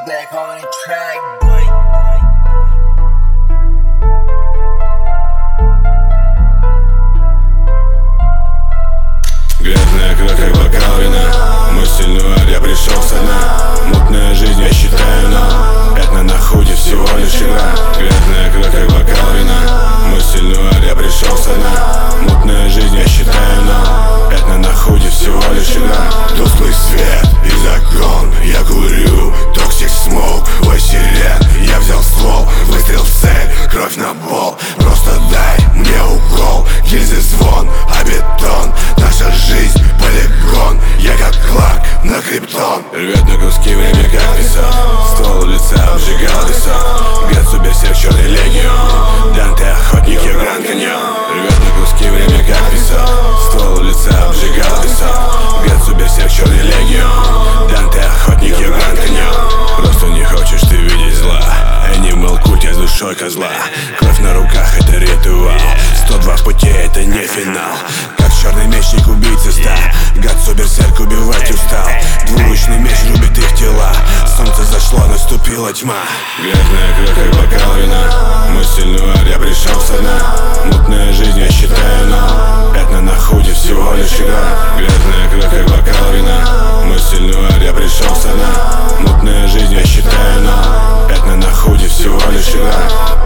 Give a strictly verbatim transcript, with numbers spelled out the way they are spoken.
back on the track, boy. Грязная кровь, как бокал вина. Мой стильный вар, я пришел со дна. Мутная жизнь, я считаю, но пятна на худе всего лишь игра. Грязная кровь, как бокал вина. Мой стильный вар, я пришел со дна. Мутная жизнь, я считаю, но пятна на худе всего лишь игра. Тусклый свет и закон, я курю токсик смоук, ой сирен. Я взял ствол, выстрел в цель, кровь на пол. Просто дай мне укол, гильзы звон, а бетон. Наша жизнь полигон, я как Кларк на криптон. Рвет на куски время как песок. Ствол у лица обжигал лесок. Гацу берсерк, черный легион. Данте охотник, я Гранд Каньон. Рвет на куски время как песок. Ствол у лица обжигал лесок. Гацу берсерк, черный легион. Данте охотник, я Гранд Каньон. Просто не хочешь ты видеть зла. Animal культ, я с душой козла. Кровь на руках, это ритуал. сто два в пути, это не финал. Как черный мечник, убийца ста. Гацу берсерк, убивать устал. Двуручный меч рубит их тела. Солнце зашло, наступила тьма. Грязная кровь, как бокал вина. Мой стильный вар, я пришел со дна. Мутная жизнь, я считаю, но пятна на худе всего лишь игра. Грязная кровь, как бокал вина. Мой стильный вар, я пришел со дна. Мутная жизнь, я считаю, но пятна на худе всего лишь игра.